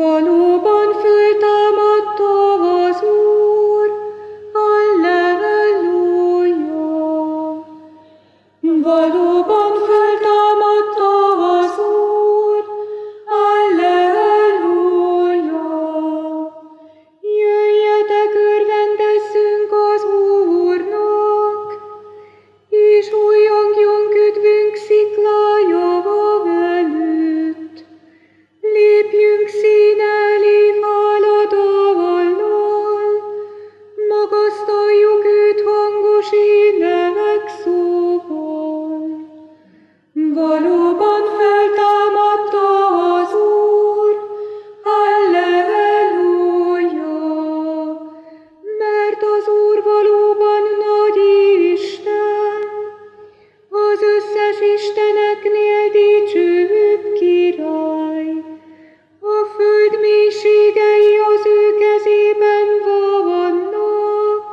Valóban föltámadta az Úr, halleluja! Valóban föltámadta az Úr, halleluja! Jöjjetek, örvendezzünk az Úrnak, és újjongjon üdvünk sziklájával előtt. Lépjünk szín elé háladavallal, magasztaljuk őt hangos énekszóval. Valóban feltámadta az Úr, halleluja! Mert az Úr valóban nagy Isten, az összes isteneknél dicsőbb király. A föld mélységei az ő kezében vannak,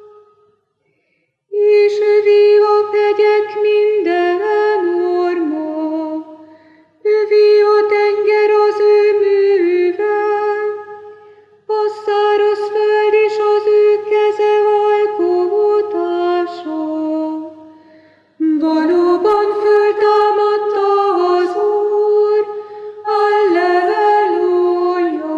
és övé a hegyek minden orma, övé a tenger az ő műve, a száraz föld és az ő keze alkotása. Valóban föltámadta az Úr, halleluja!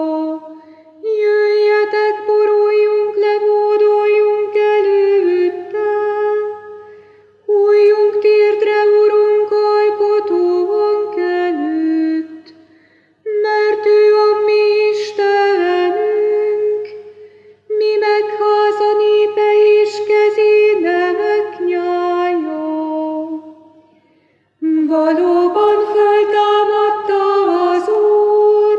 Jöjjetek, boruljunk le, hódoljunk előtte, hulljunk térdre, Urunk, alkotónk előtt, mert ő a mi Istenünk, mi meg háza népe és kezének nyája. Valóban föltámadta az Úr,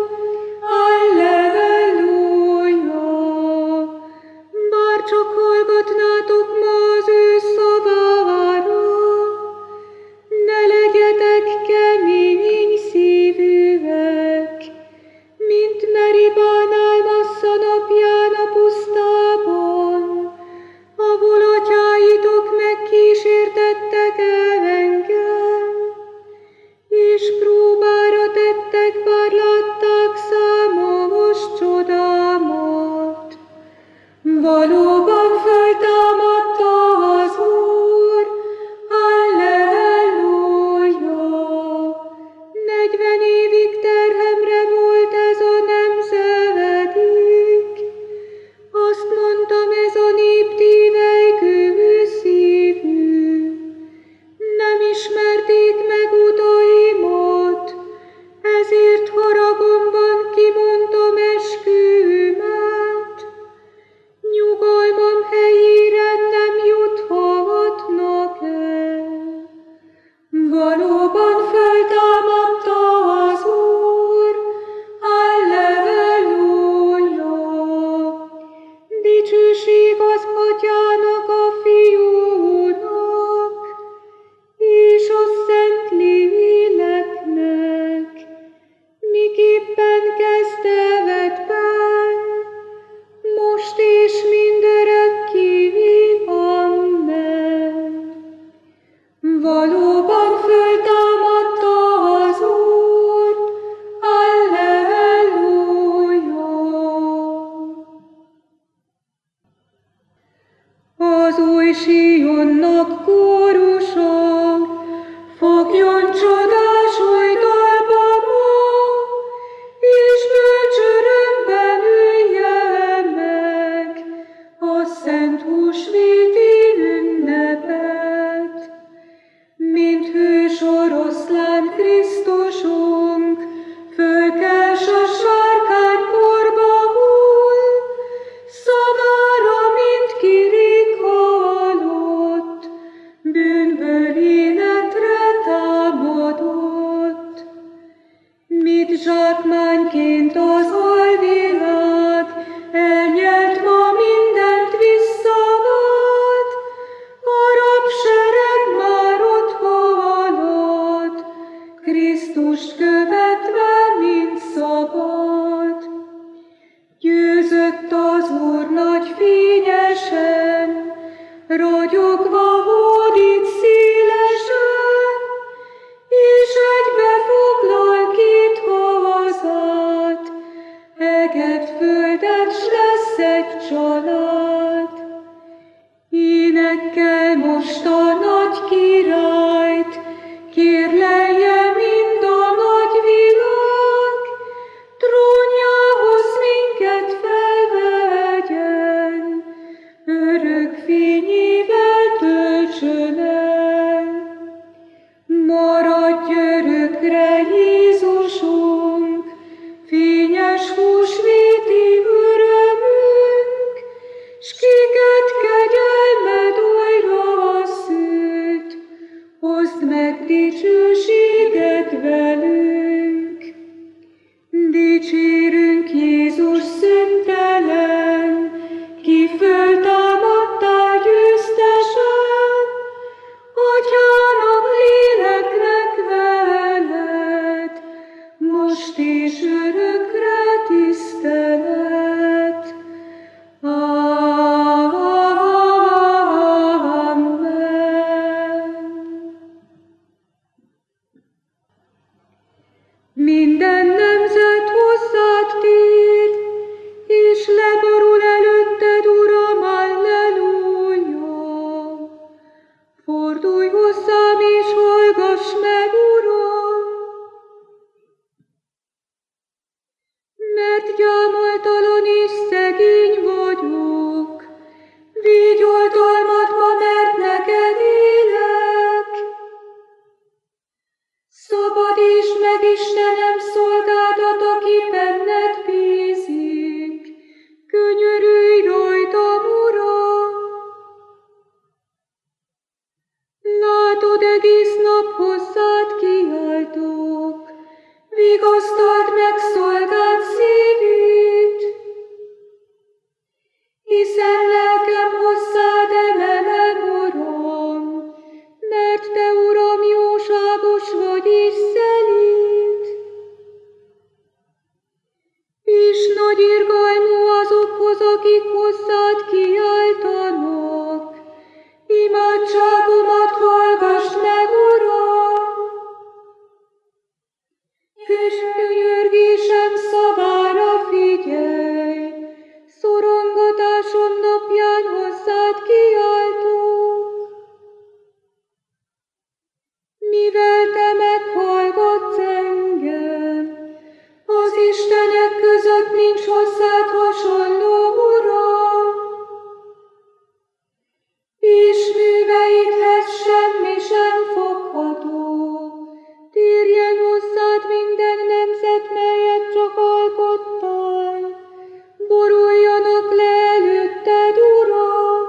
halleluja! Bár csak hallgatnátok ma az ő szavára, ne legyetek kemény szívűek, mint Meribánál Massza napján a pusztában, ahol atyáitok megkísértettek engem, és próbára tettek, bár látták számos csodámat. Valóban föltámadta az Úr, halleluja! 40 évig terhemre volt ez a nemzedék, azt mondtam, ez a nép tévelykő szívű. Nem ismerték meg utaimat, ezért haragomban kimondtam eskümet. Nyugalmam helyére nem juthatnak el. Valóban föltámadta az Úr, halleluja! Dicsőség az Atyának, a Fiúnak, és a Szent Léleknek, miképpen kezdetben, most és mindörökké, amen. Valóban föltámadta az Úr, halleluja! Az új Sionnak kórusa, fogjon csodás új dalba ma, és bölcs örömben ülje meg a szent húsvéti ünnepet. Mint hős oroszlán Krisztusunk, fölkels a sárkányporba hull, szavára, mint kirik halott, bűnből lesz egy család. Énekkel most a nagy királyt, kérlelje mind a nagy világ, trónjához minket felvegyen, örök fényével töltsön el. Maradj örökre, Jézusunk, fényes húsvéti örömünk, s kiket kegyelmed újra szült, hozd meg dicsőséget velünk. Dicsérünk Jézus szüntelen, ki föltámadtál győztesen, Atyának, léleknek veled, most és örökre tisztelet. Amen. Minden nemzet hozzád tér, és leborul előtted, Uram, Alleluja. Fordulj hozzám, és hallgass meg, Uram, mert gyámoltalan és szegény vagyok. Védj oltalmadba, mert neked élek. Szabadíts meg, Istenem, szolgádat, aki benned bízik. Könyörülj rajtam, Uram! Látod, egész nap hozzád kiáltok, vigasztald meg szolgád szívét, hiszen lelkem hozzád emelem, Uram, mert te, Uram, jóságos vagy és szelíd, és nagy irgalmú azokhoz, akik hozzád kiáltanak. Imádságomat hallgass meg, Uram, és könyörgésem szavára figyelj. Szorongatásom napján hozzád kiáltok. Mivel te meghallgatsz engem, az istenek között nincs hozzád hasonló, Uram, és műveidhez semmi sem fogható. Térjen hozzád minden nemzet, melyet csak alkottál, boruljanak le előtted, Uram,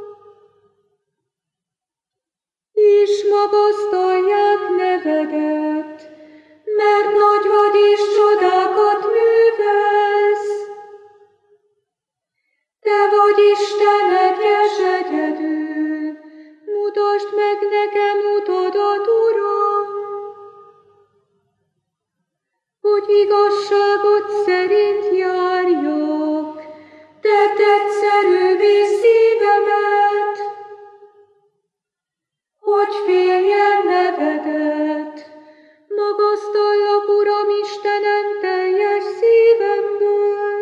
és magasztalják nevedet, mert nagy vagy és csodákat művelsz. Te vagy Isten egyes egyedül, mutasd meg nekem utadat, Uram, hogy igazságot szerint járjak, te tetszerűvé szívemet, hogy féljen nevedet. Magasztallak, Uram Istenem, teljes szívemből,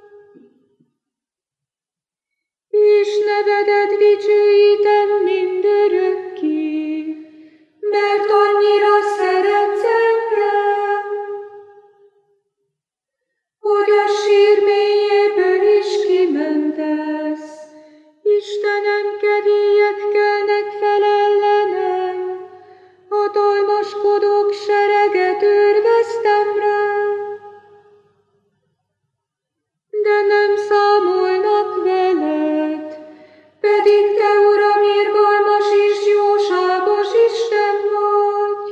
és nevedet dicsőítem mindörökké, mert annyira szeretsz engem, hogy a sír mélyéből is kimentesz. Istenem, kedélyek kelnek fel ellenem, hatalmaskodók sereget őrveztem rá, de nem számolnak veled, pedig te, Uram, irgalmas és jóságos Isten vagy.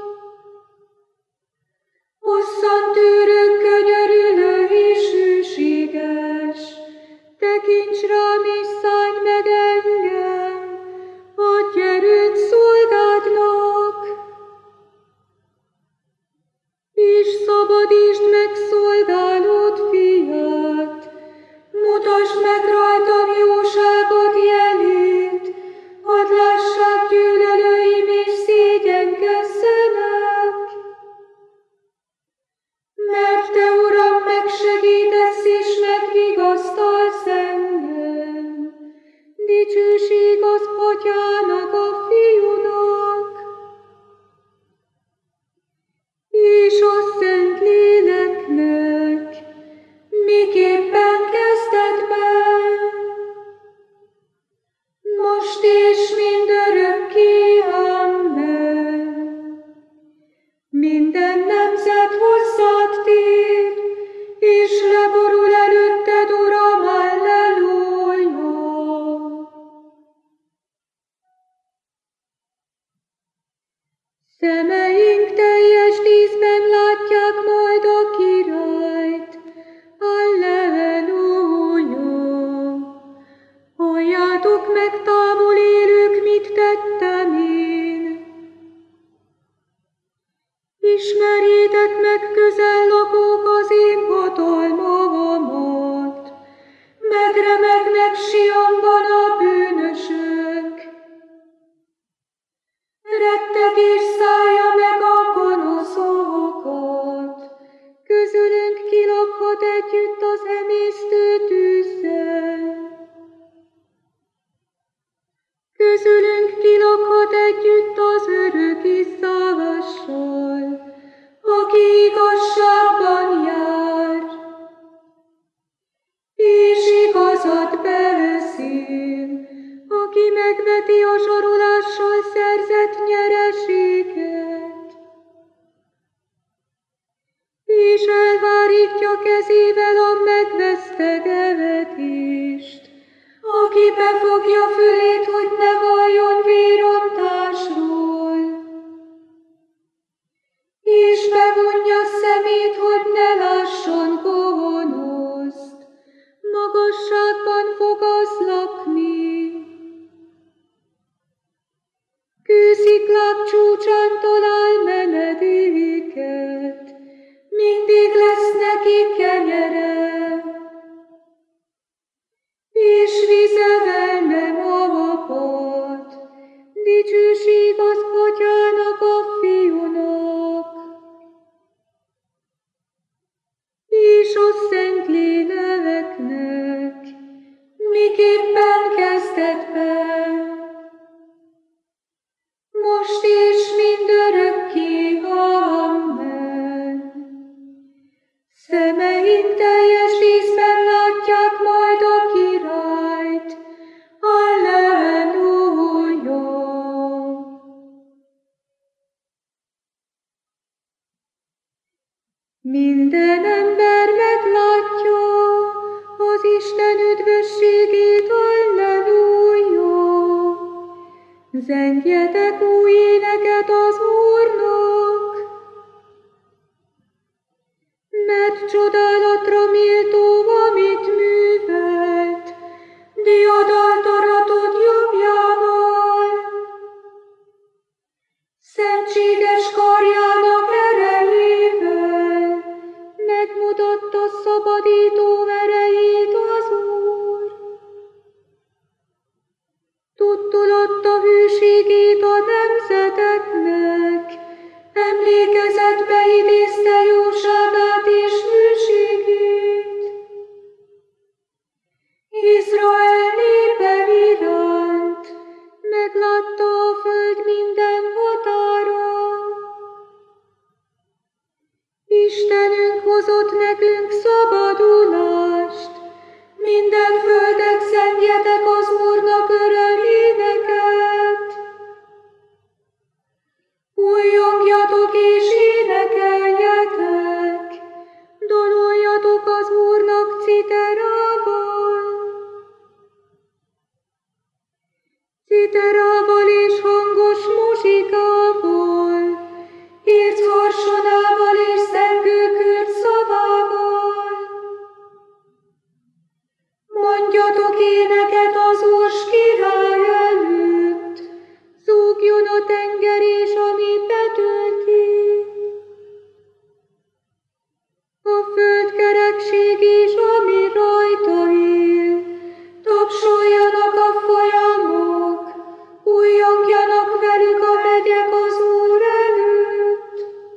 Hosszantűrő, könyörülő és hűséges, tekints rám és szállj meg engem, adj erőt szolgádnak, és szabadítsd meg szolgálód fiát, mutasd meg rajtam jóságod jelét, hadd lássák gyűlölőim és szégyenkezzenek. Mert te, Uram, megsegítesz és megvigasztalsz engem. Tudjátok meg, távol élők, mit tettem én. Ismerjétek meg, közel lakók, az én hatalmamat. Megremegnek Sionban a bűnösök. Rettegés szállja meg a gonoszokat. Közülünk ki lakhat együtt az emésztő tűzzel. Közülünk ki lakhat együtt az örök iszávással, aki igazságban jár, és igazat beszél, aki megveti a zsarolással szerzett nyereséget, és elvárítja kezével a megvesztegetést, aki befogja fülét, hogy ne valljon vérontásról, és bevonja szemét, hogy ne lásson gonoszt, magasságban fog az lakni. Kősziklák csúcsán talál menedéket, mindig lesz neki kenyere, és vizevel nem apad. Dicsőség az Atyának, a Fiúnak, és a Szentléleknek, miképpen kezdetben, most és mindörökké. Amen. Szemeink teljes díszben látják majd a Királyt. Alleluja! Minden ember meglátja az Isten üdvösségét. Alleluja! Zengjetek új éneket az Úrnak, mert csodálatra méltó, amit művelt, diadalt aratott jobbjával. Szentséges karjának erejével megmutatta szabadító erejét az Úr. Tudtolotta hűségét a nemzeteknek, emlékezetbe idézte jóságát és hűségét. Izrael népe iránt meglátta a föld minden határa. Istenünk hozott nekünk szabadulást, minden földek zengjetek az Úrnak öröméneket. Újjongjatok és énekeljetek, daloljatok az Úrnak citerával. Citerával és hangos muzsikával, ércharsonával és zengőkürt szavával. Mondjatok éneket az Úr király előtt, zúgjon a tenger és ami betölti. A föld kerekség és ami rajta él, tapsoljanak a folyamok, újjongjanak velük a hegyek az Úr előtt.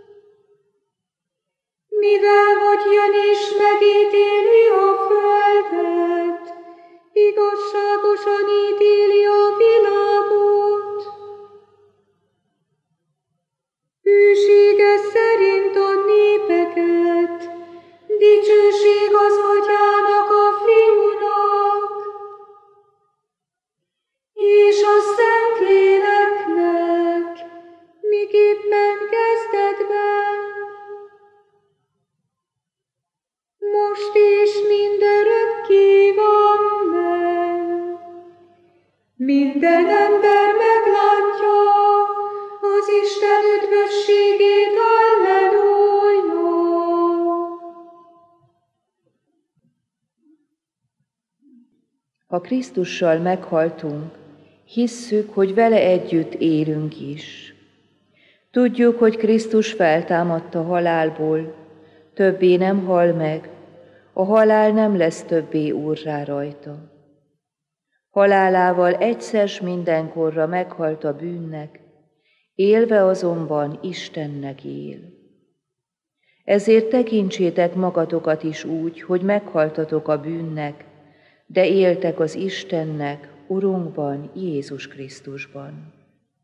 Mivel hogy jön és megítéli a földet, igazságosan ítéli a világot. Hűsége szerint a népeket, dicsőség az Atyának, a Fiúnak, és a Szentléleknek, miképpen kezdetben, most és mindörökké. Amen. Minden ember meglátja az Isten üdvösségét. Alleluja! Ha Krisztussal meghaltunk, hisszük, hogy vele együtt élünk is. Tudjuk, hogy Krisztus feltámadt a halálból, többé nem hal meg, a halál nem lesz többé úrrá rajta. Halálával egyszer s mindenkorra meghalt a bűnnek, élve azonban Istennek él. Ezért tekintsétek magatokat is úgy, hogy meghaltatok a bűnnek, de éltek az Istennek, Urunkban, Jézus Krisztusban.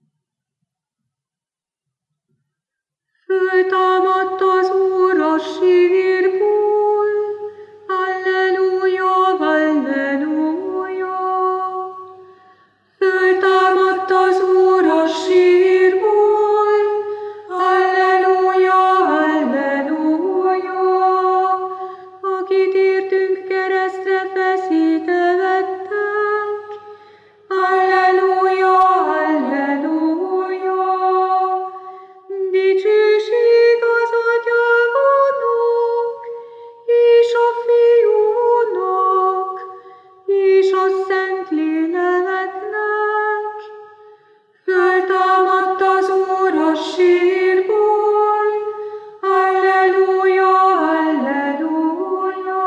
Föltámadt az Úr a sírból, halleluja, halleluja. Föltámadt az Úr a sírból, halleluja, halleluja. Akit értünk keresztre feszítve vettek, halleluja, halleluja. Dicsőség az Atyának, és a Fiúnak, és a Szentléleknek. Föltámadt az Úr a sírból, halleluja, halleluja.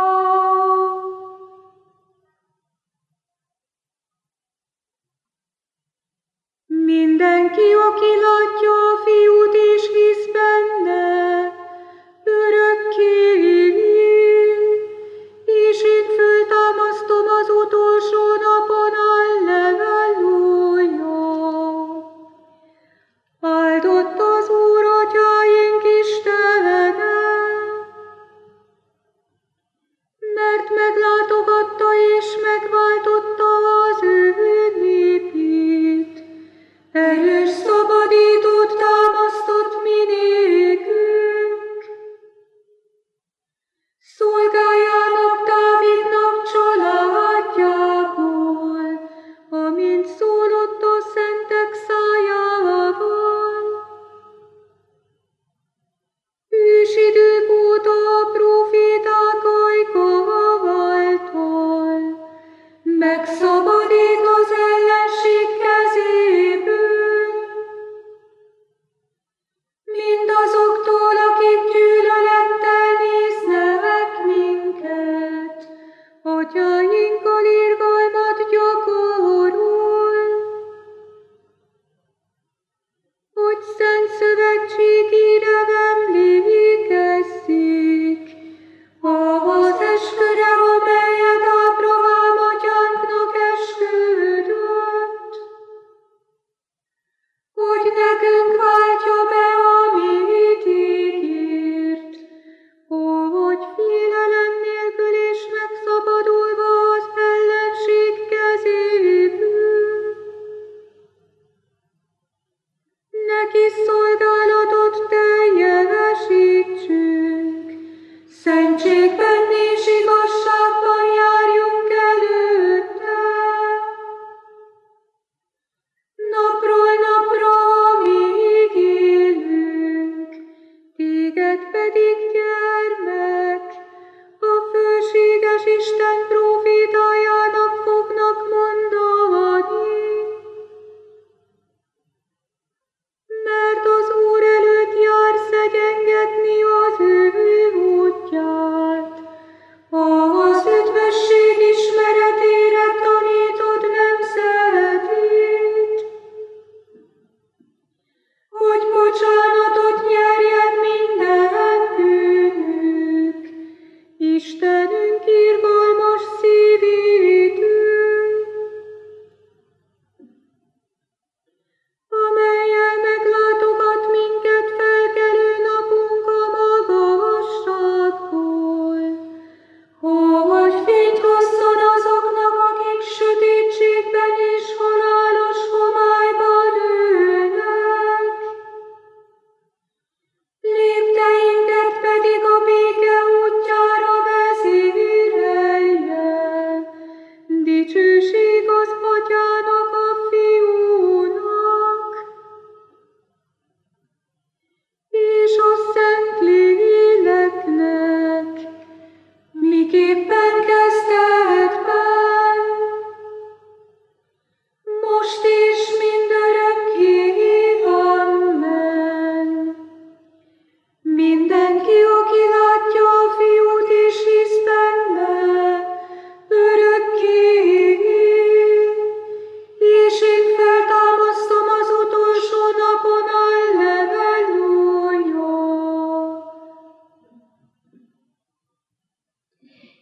Mindenki, aki látja a Fiút és hisz benne, örökké él, és én föltámasztom az utolsó napon, halleluja. Áldott az Úr atyáink Istene, mert meglátogatta és megváltotta az ő népét. Erős szabadítót támasztott mi nékünk. Szolgájának Dávidnak családjából, amint szólott a szentek szájával. Ősidők óta a proféták ajkával megszabadít az ellenség kezéből, mindazoktól, akik gyűlölettel néznek minket, atyáinkkal irgalmat gyakorol, hogy szent szövetségére emlékezzék, ahhoz esküre, amelyet Ábrahám atyánknak esküdött.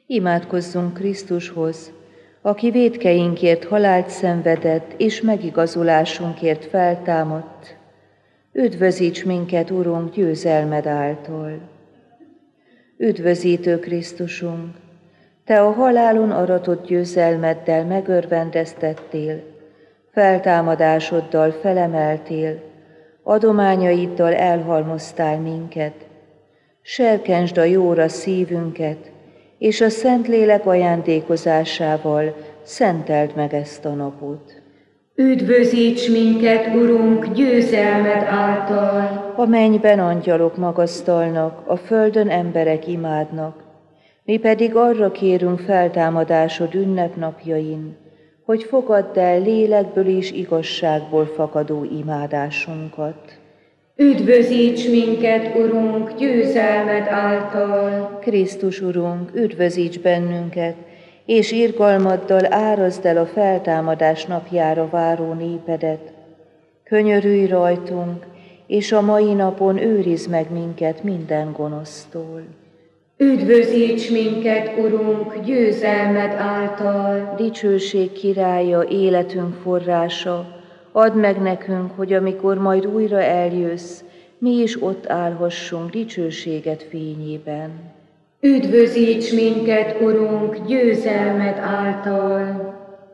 Imádkozzunk Krisztushoz, aki vétkeinkért halált szenvedett, és megigazulásunkért feltámadt. Üdvözíts minket, Urunk, győzelmed által! Üdvözítő Krisztusunk, Te a halálon aratott győzelmeddel megörvendeztettél, feltámadásoddal felemeltél, adományaiddal elhalmoztál minket. Serkentsd a jóra szívünket, és a Szentlélek ajándékozásával szenteld meg ezt a napot. Üdvözíts minket, Urunk, győzelmed által! A mennyben angyalok magasztalnak, a földön emberek imádnak, mi pedig arra kérünk feltámadásod ünnepnapjain, hogy fogadd el lélekből és igazságból fakadó imádásunkat. Üdvözíts minket, Urunk, győzelmed által! Krisztus Urunk, üdvözíts bennünket, és irgalmaddal árazd el a feltámadás napjára váró népedet. Könyörülj rajtunk, és a mai napon őrizd meg minket minden gonosztól. Üdvözíts minket, Urunk, győzelmed által! Dicsőség királya, életünk forrása, add meg nekünk, hogy amikor majd újra eljössz, mi is ott állhassunk dicsőséged fényében. Üdvözíts minket, Urunk, győzelmed által!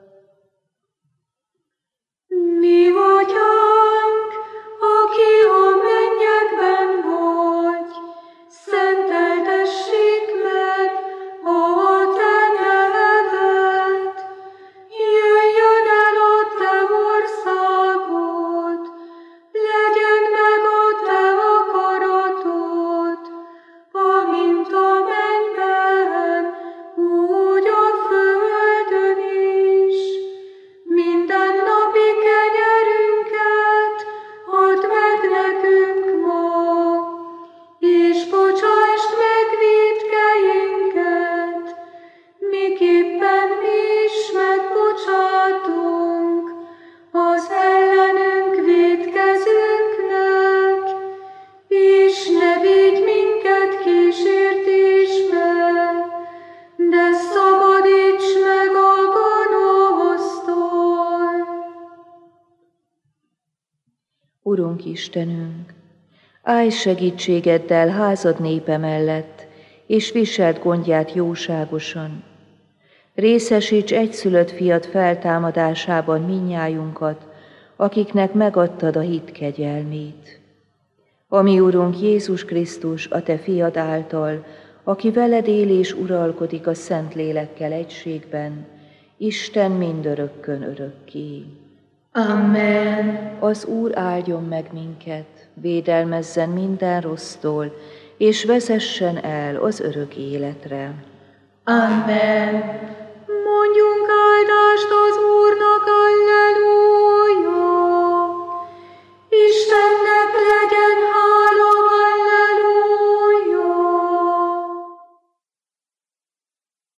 Mi Atyánk, aki a mennyekben vagy, szenteltessék meg a te neved. Jöjjön el a te országod, legyen meg a te akaratod, amint a mennyben, úgy a földön is. Mindennapi kenyerünket add meg nekünk ma, és bocsásd meg vétkeinket, miképpen mi is megbocsátunk az ellenünk vétkezőknek, és ne vigy minket kísértésbe, de szabadíts meg a gonosztól. Urunk Istenünk, állj segítségeddel házad népe mellett, és viseld gondját jóságosan. Részesíts egyszülött fiad feltámadásában minnyájunkat, akiknek megadtad a hit kegyelmét. Ami Urunk Jézus Krisztus, a te fiad által, aki veled él és uralkodik a Szentlélekkel egységben, Isten mindörökkön örökké. Amen. Az Úr áldjon meg minket, védelmezzen minden rossztól, és vezessen el az örök életre. Amen.